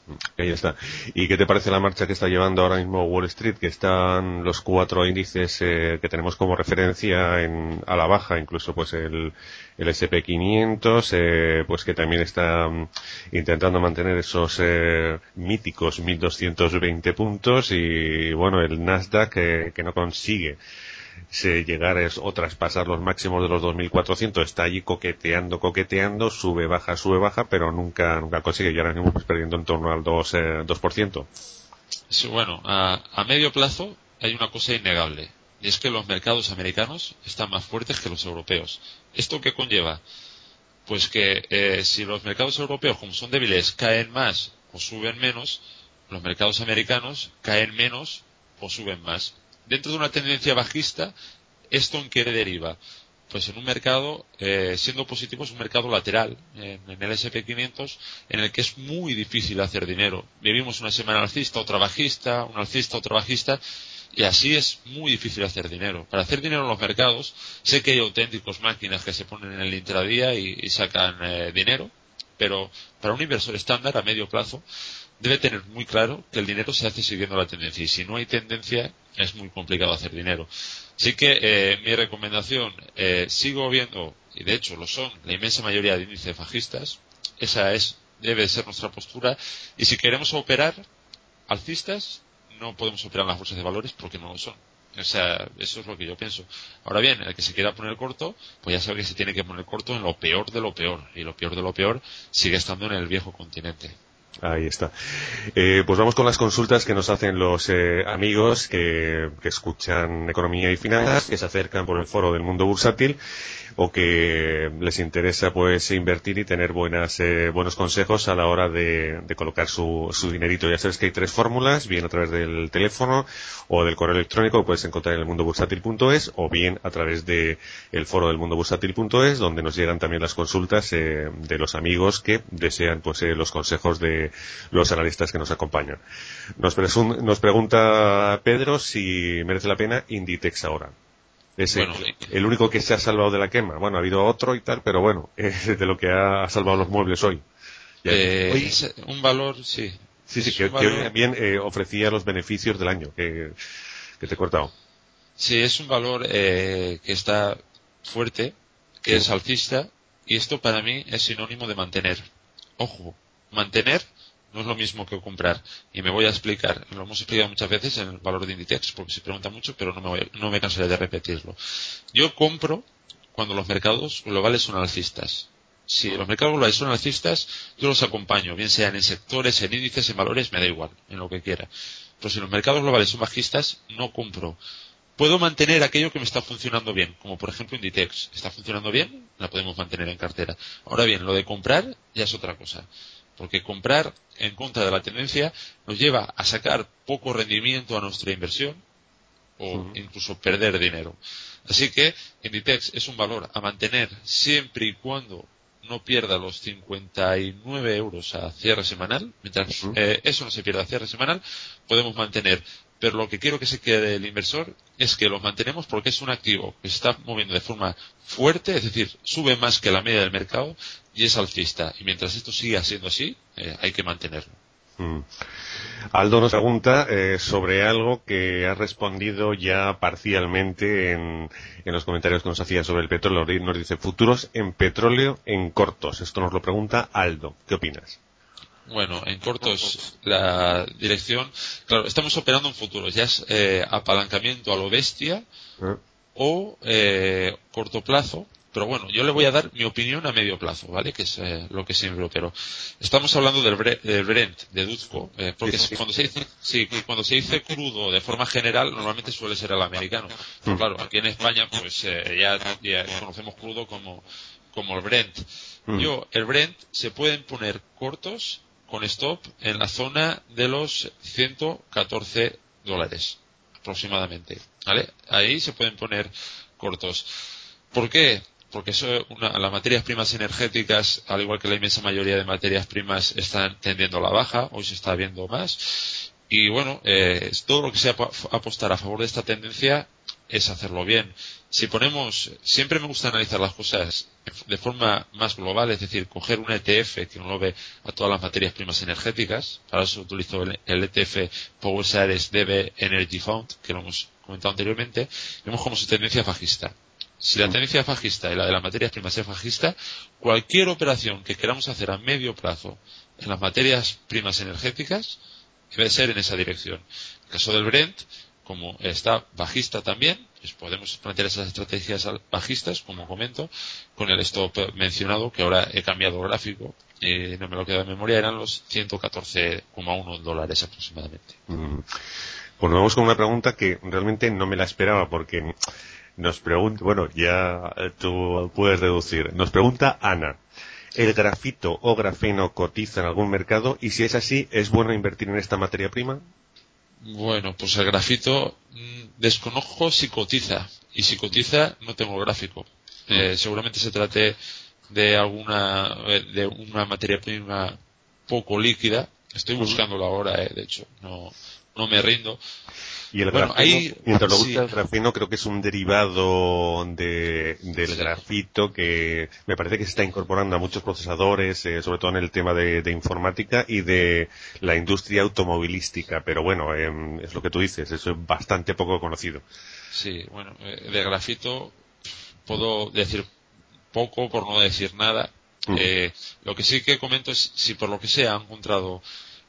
Ahí está. ¿Y qué te parece la marcha que está llevando ahora mismo Wall Street? Que están los cuatro índices eh, que tenemos como referencia en, a la baja, incluso pues el, el ese and pe quinientos, eh, pues que también está um, intentando mantener esos eh, míticos mil doscientos veinte puntos, y bueno, el Nasdaq eh, que no consigue se llegar es, o traspasar los máximos de los dos mil cuatrocientos, está allí coqueteando, coqueteando, sube, baja, sube, baja, pero nunca nunca consigue, y ahora mismo pues perdiendo en torno al dos, eh, dos por ciento. Sí, bueno, a, a medio plazo hay una cosa innegable, y es que los mercados americanos están más fuertes que los europeos. ¿Esto qué conlleva? Pues que eh, si los mercados europeos, como son débiles, caen más o suben menos, los mercados americanos caen menos o suben más. Dentro de una tendencia bajista, ¿esto en qué deriva? Pues en un mercado, eh, siendo positivo, es un mercado lateral, en, en el ese and pe quinientos, en el que es muy difícil hacer dinero. Vivimos una semana alcista, otra bajista, una alcista, otra bajista, y así es muy difícil hacer dinero. Para hacer dinero en los mercados, sé que hay auténticos máquinas que se ponen en el intradía y, y sacan eh, dinero, pero para un inversor estándar a medio plazo, debe tener muy claro que el dinero se hace siguiendo la tendencia, y si no hay tendencia es muy complicado hacer dinero. Así que eh, mi recomendación, eh, sigo viendo, y de hecho lo son la inmensa mayoría de índices bajistas, esa es debe ser nuestra postura, y si queremos operar alcistas no podemos operar en las bolsas de valores porque no lo son. O sea, eso es lo que yo pienso. Ahora bien, el que se quiera poner corto, pues ya sabe que se tiene que poner corto en lo peor de lo peor, y lo peor de lo peor sigue estando en el viejo continente. Ahí está. Eh, pues vamos con las consultas que nos hacen los eh, amigos que, que escuchan Economía y Finanzas, que se acercan por el foro del mundo bursátil, o que les interesa pues invertir y tener buenas eh, buenos consejos a la hora de, de colocar su, su dinerito. Ya sabes que hay tres fórmulas, bien a través del teléfono o del correo electrónico, que puedes encontrar en el mundo bursátil punto es, o bien a través de el foro del mundo bursátil punto es, donde nos llegan también las consultas eh, de los amigos que desean pues eh, los consejos de los analistas que nos acompañan. Nos, presun- nos pregunta Pedro si merece la pena Inditex ahora. Es bueno, el, el único que se ha salvado de la quema. Bueno, ha habido otro y tal, pero bueno, es de lo que ha salvado los muebles hoy. Eh, hoy es un valor, sí. Sí, sí, que, valor... que hoy también eh, ofrecía los beneficios del año, que, que te he cortado. Sí, es un valor eh, que está fuerte, que sí. Es alcista, y esto para mí es sinónimo de mantener. Ojo, mantener no es lo mismo que comprar, y me voy a explicar. Lo hemos explicado muchas veces en el valor de Inditex, porque se pregunta mucho, pero no me, voy, no me cansaré de repetirlo. Yo compro cuando los mercados globales son alcistas. Si los mercados globales son alcistas, yo los acompaño, bien sean en sectores, en índices, en valores, me da igual, en lo que quiera. Pero si los mercados globales son bajistas, no compro. Puedo mantener aquello que me está funcionando bien, como por ejemplo Inditex. ¿Está funcionando bien? La podemos mantener en cartera. Ahora bien, lo de comprar ya es otra cosa. Porque comprar en contra de la tendencia nos lleva a sacar poco rendimiento a nuestra inversión o uh-huh. incluso perder dinero. Así que Inditex es un valor a mantener siempre y cuando no pierda los cincuenta y nueve euros a cierre semanal. Mientras uh-huh. eh, eso no se pierda a cierre semanal, podemos mantener. Pero lo que quiero que se quede el inversor es que los mantenemos porque es un activo que se está moviendo de forma fuerte, es decir, sube más que la media del mercado y es alcista. Y mientras esto siga siendo así, eh, hay que mantenerlo. Mm. Aldo nos pregunta eh, sobre algo que has respondido ya parcialmente en, en los comentarios que nos hacía sobre el petróleo. Nos dice, futuros en petróleo en cortos. Esto nos lo pregunta Aldo. ¿Qué opinas? Bueno, en cortos, la dirección, claro, estamos operando en futuros, ya es eh, apalancamiento a lo bestia ¿Eh? o eh, corto plazo, pero bueno, yo le voy a dar mi opinión a medio plazo, ¿vale? Que es eh, lo que siempre opero. Estamos hablando del, Bre- del Brent, de Duzco, eh, porque sí, sí. cuando se dice, sí, cuando se dice crudo de forma general, normalmente suele ser el americano. Pero claro, aquí en España, pues eh, ya, ya conocemos crudo como, como el Brent. Yo, el Brent, se pueden poner cortos con stop en la zona de los ciento catorce dólares aproximadamente, ¿vale? Ahí se pueden poner cortos. ¿Por qué? Porque eso, una, las materias primas energéticas, al igual que la inmensa mayoría de materias primas, están tendiendo a la baja, hoy se está viendo más, y bueno, eh, todo lo que sea apostar a favor de esta tendencia es hacerlo bien. Si ponemos, siempre me gusta analizar las cosas de forma más global, es decir, coger un E T F que englobe a todas las materias primas energéticas. Para eso utilizo el, el E T F Power Shares D B Energy Fund, que lo hemos comentado anteriormente. Vemos como su tendencia es bajista. Si la tendencia es bajista y la de las materias primas es bajista, cualquier operación que queramos hacer a medio plazo en las materias primas energéticas debe ser en esa dirección. En el caso del Brent, como está bajista también, pues podemos plantear esas estrategias bajistas, como comento, con el stop mencionado, que ahora he cambiado gráfico, y no me lo queda en memoria, eran los ciento catorce coma uno dólares aproximadamente. Mm. Pues nos vamos con una pregunta que realmente no me la esperaba, porque nos pregunta, bueno, ya tú puedes deducir, nos pregunta Ana, ¿el grafito o grafeno cotiza en algún mercado? Y si es así, ¿es bueno invertir en esta materia prima? Bueno, pues el grafito mmm, desconozco si cotiza, y si cotiza no tengo gráfico. Eh, seguramente se trate de alguna de una materia prima poco líquida. Estoy buscándolo ahora, eh, de hecho, no no me rindo. Y el bueno, grafeno, ahí, mientras lo sí. busca, el grafeno creo que es un derivado de, del Sí. grafito que me parece que se está incorporando a muchos procesadores, eh, sobre todo en el tema de, de informática y de la industria automovilística. Pero bueno, eh, es lo que tú dices, eso es bastante poco conocido. Sí, bueno, eh, de grafito puedo decir poco por no decir nada. Mm. Eh, lo que sí que comento es si por lo que sea han encontrado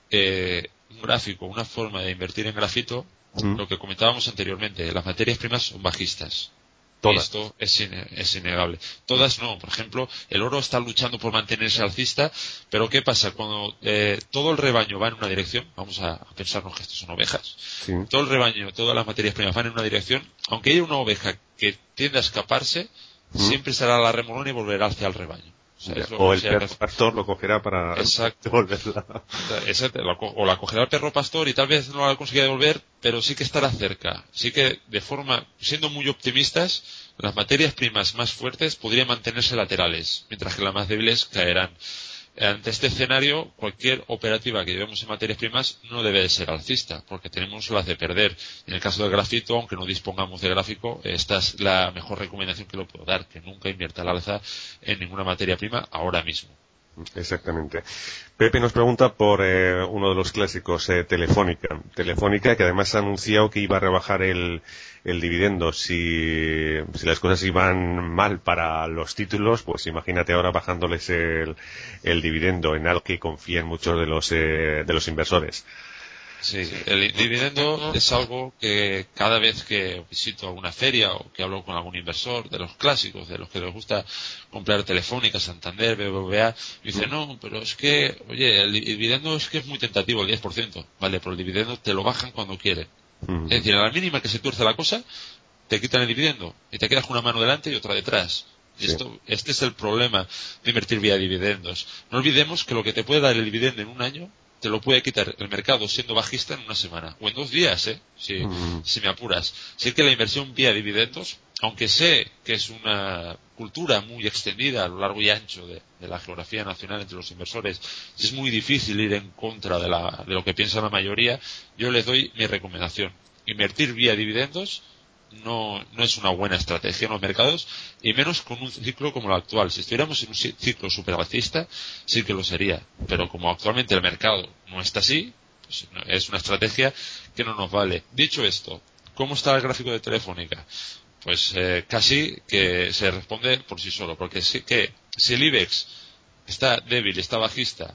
eh, un gráfico, una forma de invertir en grafito, Mm. lo que comentábamos anteriormente, las materias primas son bajistas. Todas. Y esto es, ine- es innegable. Todas no. Por ejemplo, el oro está luchando por mantenerse alcista, pero ¿qué pasa? Cuando eh, todo el rebaño va en una dirección, vamos a, a pensarnos que estos son ovejas, Sí. todo el rebaño, todas las materias primas van en una dirección, aunque haya una oveja que tiende a escaparse, Mm. siempre será la remolona y volverá hacia el rebaño. O, sea, Ya. es lo- O el sea, perro pastor lo cogerá para Exacto. devolverla. Exacto, la co- o la cogerá el perro pastor y tal vez no la consiga devolver, pero sí que estará cerca. Sí que, de forma, siendo muy optimistas, las materias primas más fuertes podrían mantenerse laterales, mientras que las más débiles caerán. Ante este escenario, cualquier operativa que llevemos en materias primas no debe de ser alcista, porque tenemos las de perder. En el caso del grafito, aunque no dispongamos de gráfico, esta es la mejor recomendación que le puedo dar, que nunca invierta al alza en ninguna materia prima ahora mismo. Exactamente. Pepe nos pregunta por eh, uno de los clásicos, eh, Telefónica. Telefónica, que además ha anunciado que iba a rebajar el, el dividendo. Si, si las cosas iban mal para los títulos, pues imagínate ahora bajándoles el, el dividendo, en algo que confían muchos de los, eh, de los inversores. Sí, el dividendo es algo que cada vez que visito alguna feria o que hablo con algún inversor de los clásicos, de los que les gusta comprar Telefónica, Santander, B B V A, me dice, no, pero es que, oye, el dividendo es que es muy tentativo, el diez por ciento. Vale, pero el dividendo te lo bajan cuando quieren. Mm. Es decir, a la mínima que se tuerce la cosa, te quitan el dividendo y te quedas con una mano delante y otra detrás. Y Sí. esto, este es el problema de invertir vía dividendos. No olvidemos que lo que te puede dar el dividendo en un año te lo puede quitar el mercado siendo bajista en una semana o en dos días, ¿eh? Si, Mm. si me apuras. Así que la inversión vía dividendos, aunque sé que es una cultura muy extendida a lo largo y ancho de, de la geografía nacional entre los inversores, es muy difícil ir en contra de, la, de lo que piensa la mayoría, yo les doy mi recomendación. Invertir vía dividendos no, no es una buena estrategia en los mercados, y menos con un ciclo como el actual. Si estuviéramos en un ciclo superalcista, sí que lo sería, pero como actualmente el mercado no está así, pues es una estrategia que no nos vale. Dicho esto, ¿cómo está el gráfico de Telefónica? Pues eh, casi que se responde por sí solo, porque sí que si el IBEX está débil, está bajista,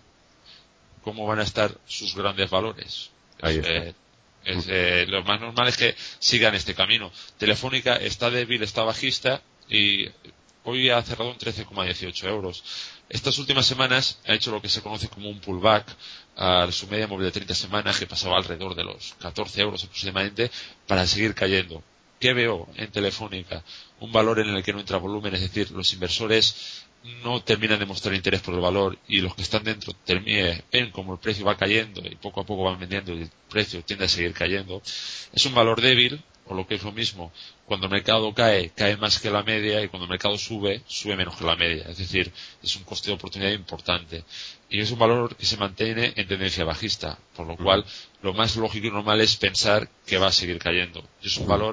¿cómo van a estar sus grandes valores? Ahí Pues, está. eh, es, eh, lo más normal es que sigan este camino. Telefónica está débil, está bajista y hoy ha cerrado en trece coma dieciocho euros. Estas últimas semanas ha hecho lo que se conoce como un pullback a su media móvil de treinta semanas, que pasaba alrededor de los catorce euros aproximadamente, para seguir cayendo. ¿Qué veo en Telefónica? Un valor en el que no entra volumen, es decir, los inversores no terminan de mostrar interés por el valor y los que están dentro termine, ven como el precio va cayendo y poco a poco van vendiendo y el precio tiende a seguir cayendo. Es un valor débil, o lo que es lo mismo, cuando el mercado cae, cae más que la media, y cuando el mercado sube, sube menos que la media. Es decir, es un coste de oportunidad importante. Y es un valor que se mantiene en tendencia bajista, por lo cual lo más lógico y normal es pensar que va a seguir cayendo. Y es un valor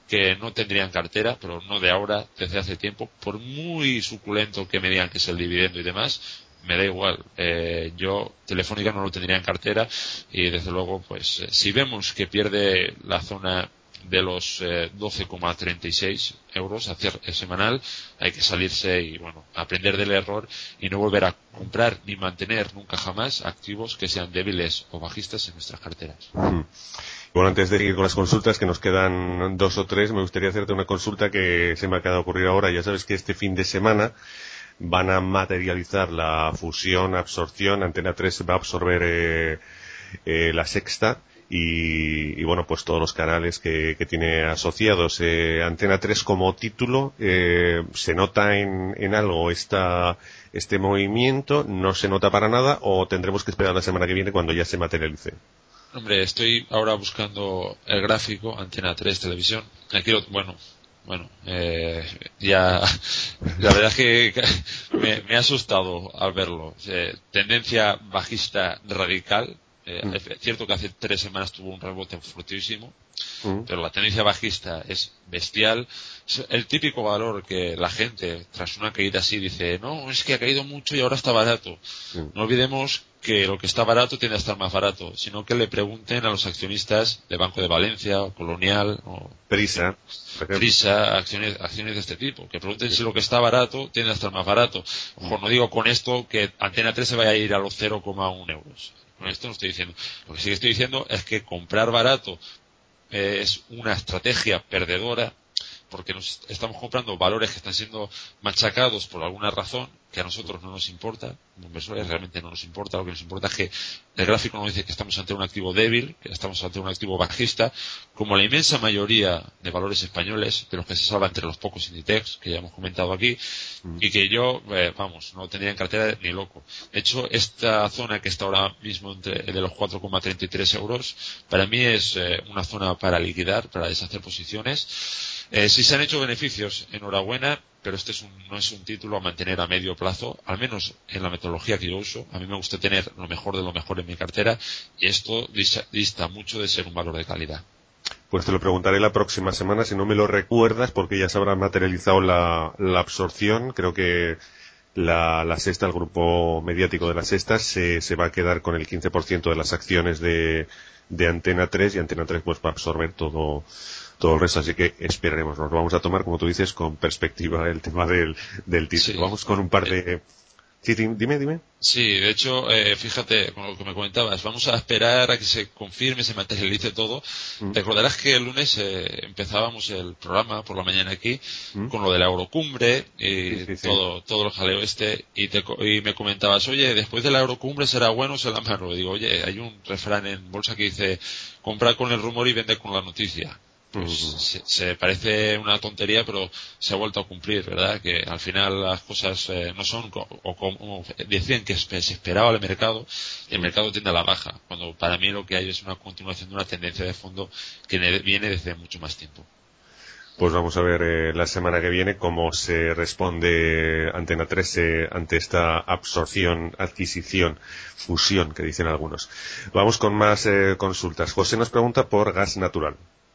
que no tendrían cartera, pero no de ahora, desde hace tiempo, por muy suculento que me digan que es el dividendo y demás, me da igual. Eh, yo Telefónica no lo tendría en cartera y desde luego, pues, eh, si vemos que pierde la zona de los eh, doce coma treinta y seis euros a cierre semanal, hay que salirse y, bueno, aprender del error y no volver a comprar ni mantener nunca jamás activos que sean débiles o bajistas en nuestras carteras. Mm. Bueno, antes de ir con las consultas, que nos quedan dos o tres, me gustaría hacerte una consulta que se me acaba de ocurrir ahora. Ya sabes que este fin de semana van a materializar la fusión, absorción. Antena tres va a absorber eh, eh, La Sexta y, y bueno, pues todos los canales que, que tiene asociados. Eh, Antena tres como título, eh, ¿se nota en, en algo esta, este movimiento? ¿No se nota para nada? ¿O tendremos que esperar la semana que viene cuando ya se materialice? Hombre, estoy ahora buscando el gráfico, Antena tres Televisión. Aquí lo, bueno, bueno, eh, ya, la verdad es que me, me ha asustado al verlo. Eh, tendencia bajista radical. Eh, Mm. Es cierto que hace tres semanas tuvo un rebote fortísimo, Mm. pero la tendencia bajista es bestial. Es el típico valor que la gente, tras una caída así, dice, no, es que ha caído mucho y ahora está barato. Mm. No olvidemos que lo que está barato tiende a estar más barato, sino que le pregunten a los accionistas de Banco de Valencia o Colonial o Prisa, por ejemplo. Prisa, acciones, acciones de este tipo, que pregunten si lo que está barato tiende a estar más barato. Ojo, no digo con esto que Antena tres se vaya a ir a los cero coma uno euros. Con esto no estoy diciendo. Lo que sí que estoy diciendo es que comprar barato eh, es una estrategia perdedora, porque nos estamos comprando valores que están siendo machacados por alguna razón que a nosotros no nos importa, como inversores realmente no nos importa. Lo que nos importa es que el gráfico nos dice que estamos ante un activo débil, que estamos ante un activo bajista, como la inmensa mayoría de valores españoles, de los que se salva entre los pocos Inditex, que ya hemos comentado aquí, y que yo, eh, vamos, no tendría en cartera ni loco. De hecho, esta zona que está ahora mismo entre de los cuatro coma treinta y tres euros, para mí es eh, una zona para liquidar, para deshacer posiciones. Eh, si se han hecho beneficios, enhorabuena, pero este es un, no es un título a mantener a medio plazo, al menos en la metodología que yo uso. A mí me gusta tener lo mejor de lo mejor en mi cartera y esto dista, dista mucho de ser un valor de calidad. Pues te lo preguntaré la próxima semana, si no me lo recuerdas, porque ya se habrá materializado la, la absorción. Creo que la, la Sexta, el grupo mediático de La Sexta, se, se va a quedar con el quince por ciento de las acciones de, de Antena tres y Antena tres pues va a absorber todo todo el resto, así que esperaremos. Nos lo vamos a tomar, como tú dices, con perspectiva el tema del, del título. Sí. Vamos con un par de... Sí, dime, dime. Sí, de hecho, eh, fíjate con lo que me comentabas, vamos a esperar a que se confirme, se materialice todo. Mm. Recordarás que el lunes eh, empezábamos el programa por la mañana aquí Mm. con lo de la Eurocumbre y Sí, sí, sí. todo todo el jaleo este y, te, y me comentabas, oye, después de la Eurocumbre será bueno o será malo. Y digo, oye, hay un refrán en bolsa que dice, compra con el rumor y vende con la noticia. Pues Mm. se, se parece una tontería, pero se ha vuelto a cumplir, ¿verdad? Que al final las cosas eh, no son co- o como decían que se esperaba el mercado, y el mercado tiende a la baja, cuando para mí lo que hay es una continuación de una tendencia de fondo que ne- viene desde mucho más tiempo. Pues vamos a ver eh, la semana que viene cómo se responde Antena tres eh, ante esta absorción, adquisición, fusión que dicen algunos. Vamos con más eh, consultas. José nos pregunta por gas natural.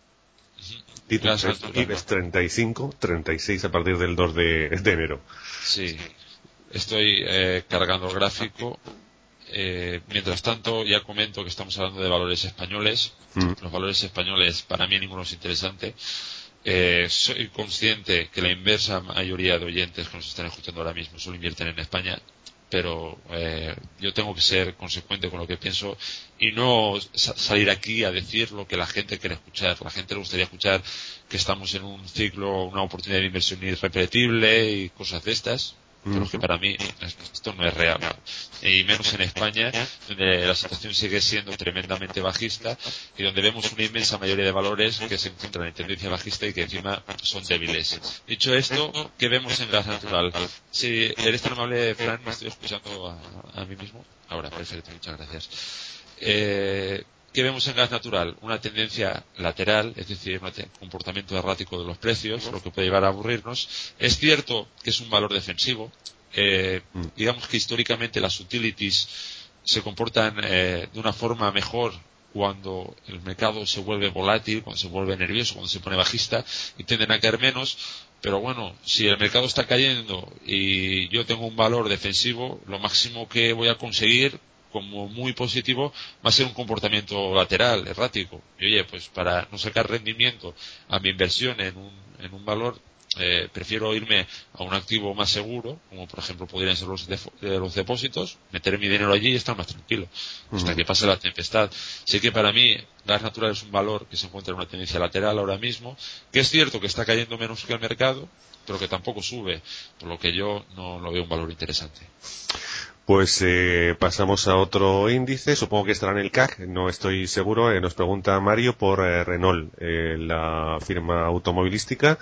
Título Gas natural. IBEX treinta y cinco, treinta y seis a partir del dos de, de enero. Sí, estoy eh, cargando el gráfico. Eh, mientras tanto, ya comento que estamos hablando de valores españoles. Mm. Los valores españoles, para mí ninguno es interesante. Eh, soy consciente que la inversa mayoría de oyentes que nos están escuchando ahora mismo solo invierten en España, pero eh, yo tengo que ser consecuente con lo que pienso y no sa- salir aquí a decir lo que la gente quiere escuchar. La gente le gustaría escuchar que estamos en un ciclo, una oportunidad de inversión irrepetible y cosas de estas, pero que para mí esto no es real, y menos en España, donde la situación sigue siendo tremendamente bajista y donde vemos una inmensa mayoría de valores que se encuentran en tendencia bajista y que encima son débiles. Dicho esto, ¿qué vemos en gas natural? Si eres tan amable, Fran, me estoy escuchando a, a mí mismo. Ahora, perfecto, muchas gracias. Eh, ¿Qué vemos en gas natural? Una tendencia lateral, es decir, un comportamiento errático de los precios, lo que puede llevar a aburrirnos. Es cierto que es un valor defensivo. Eh, digamos que históricamente las utilities se comportan eh, de una forma mejor cuando el mercado se vuelve volátil, cuando se vuelve nervioso, cuando se pone bajista y tienden a caer menos. Pero bueno, si el mercado está cayendo y yo tengo un valor defensivo, lo máximo que voy a conseguir como muy positivo va a ser un comportamiento lateral, errático. Y oye, pues para no sacar rendimiento a mi inversión en un, en un valor, eh, prefiero irme a un activo más seguro, como por ejemplo podrían ser los, defo- eh, los depósitos, meter mi dinero allí y estar más tranquilo hasta uh-huh. que pase la tempestad. Así que para mí gas natural es un valor que se encuentra en una tendencia lateral ahora mismo, que es cierto que está cayendo menos que el mercado, pero que tampoco sube, por lo que yo no lo veo un valor interesante. Pues eh, pasamos a otro índice, supongo que estará en el C A C, no estoy seguro. Eh, nos pregunta Mario por eh, Renault, eh, la firma automovilística.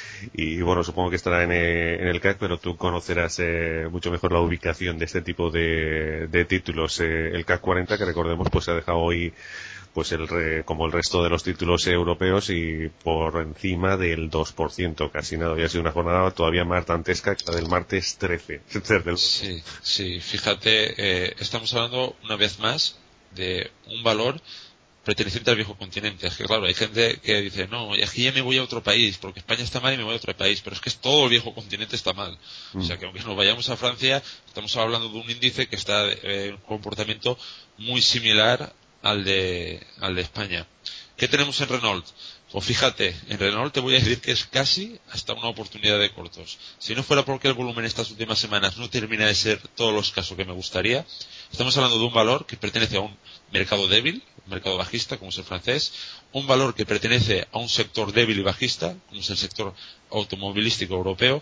Y bueno, supongo que estará en, eh, en el C A C, pero tú conocerás eh, mucho mejor la ubicación de este tipo de, de títulos. Eh, el C A C cuarenta, que recordemos, pues se ha dejado hoy, pues el re, como el resto de los títulos europeos, y por encima del dos por ciento, casi nada. Había sido una jornada todavía más dantesca que la del martes trece. Sí, sí, fíjate, eh, estamos hablando una vez más de un valor perteneciente al viejo continente. Es que claro, hay gente que dice, no, es que ya me voy a otro país, porque España está mal y me voy a otro país, pero es que todo el viejo continente está mal. Mm. O sea que aunque nos vayamos a Francia, estamos hablando de un índice que está en eh, un comportamiento muy similar al de, al de España. ¿Qué tenemos en Renault? Pues fíjate, en Renault te voy a decir que es casi hasta una oportunidad de cortos. Si no fuera porque el volumen estas últimas semanas no termina de ser todos los casos que me gustaría, estamos hablando de un valor que pertenece a un mercado débil, un mercado bajista, como es el francés, un valor que pertenece a un sector débil y bajista, como es el sector automovilístico europeo,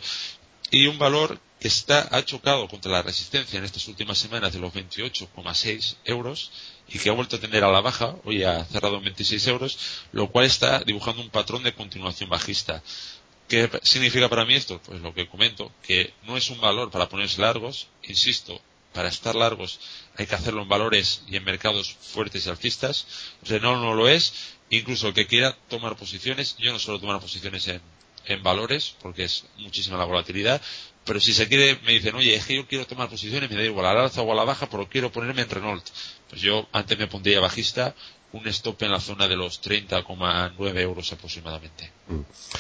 y un valor que está, ha chocado contra la resistencia en estas últimas semanas de los veintiocho coma seis euros y que ha vuelto a tender a la baja, hoy ha cerrado en veintiséis euros, lo cual está dibujando un patrón de continuación bajista. ¿Qué significa para mí esto? Pues lo que comento, que no es un valor para ponerse largos, insisto, para estar largos hay que hacerlo en valores y en mercados fuertes y alcistas. Renault no lo es, incluso el que quiera tomar posiciones, yo no suelo tomar posiciones en, en valores porque es muchísima la volatilidad, pero si se quiere, me dicen, oye, es que yo quiero tomar posiciones, me da igual al alza o a la baja, pero quiero ponerme en Renault. Pues yo antes me pondría bajista, un stop en la zona de los treinta coma nueve euros aproximadamente. Mm.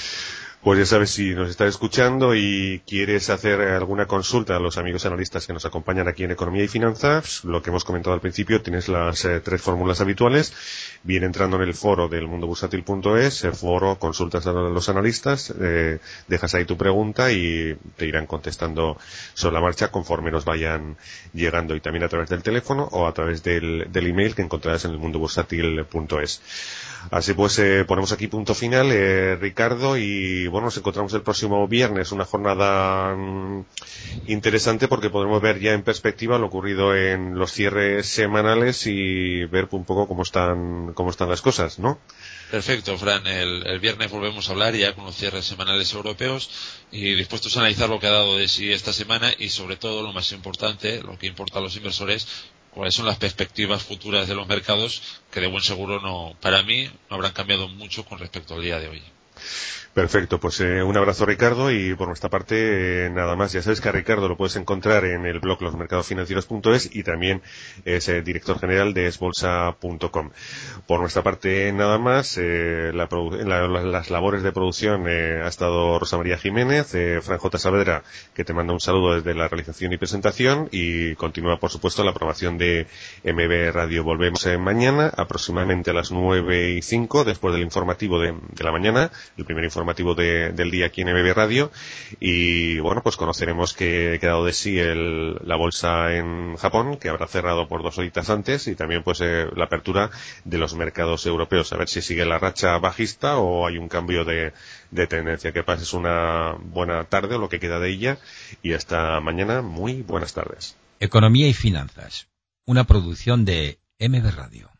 Pues ya sabes, si nos estás escuchando y quieres hacer alguna consulta a los amigos analistas que nos acompañan aquí en Economía y Finanzas, lo que hemos comentado al principio, tienes las eh, tres fórmulas habituales. Bien, entrando en el foro del mundo bursátil punto es, el foro, consultas a los analistas, eh, dejas ahí tu pregunta y te irán contestando sobre la marcha conforme nos vayan llegando, y también a través del teléfono o a través del, del email que encontrarás en el mundo bursátil punto es. Así pues, eh, ponemos aquí punto final, eh, Ricardo, y bueno, nos encontramos el próximo viernes, una jornada mmm, interesante porque podremos ver ya en perspectiva lo ocurrido en los cierres semanales y ver un poco cómo están, cómo están las cosas, ¿no? Perfecto, Fran. El, el viernes volvemos a hablar ya con los cierres semanales europeos y dispuestos a analizar lo que ha dado de sí esta semana y, sobre todo, lo más importante, lo que importa a los inversores, cuáles son las perspectivas futuras de los mercados, que de buen seguro no, para mí, no habrán cambiado mucho con respecto al día de hoy. Perfecto, pues eh, un abrazo, Ricardo, y por nuestra parte eh, nada más. Ya sabes que a Ricardo lo puedes encontrar en el blog los mercados financieros punto es y también es eh, director general de esbolsa punto com. Por nuestra parte nada más. Eh, la la, las labores de producción eh, ha estado Rosa María Jiménez, eh, Fran J. Saavedra, que te manda un saludo desde la realización y presentación, y continúa por supuesto la programación de M B Radio. Volvemos eh, mañana aproximadamente a las nueve y cinco, después del informativo de, de la mañana, el primer informativo informativo de, del día aquí en M B Radio, y bueno, pues conoceremos qué ha quedado de sí el, la bolsa en Japón, que habrá cerrado por dos horitas antes, y también pues eh, la apertura de los mercados europeos, a ver si sigue la racha bajista o hay un cambio de, de tendencia. Que pases una buena tarde o lo que queda de ella, y hasta mañana. Muy buenas tardes. Economía y Finanzas, una producción de M B Radio.